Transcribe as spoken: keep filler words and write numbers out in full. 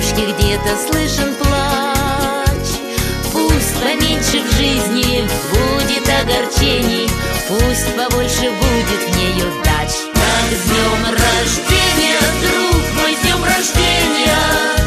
девушки где-то слышен плач. Пусть поменьше в жизни будет огорчений, пусть побольше будет в ней удач. Так, с днем рождения, друг мой, с днем рождения!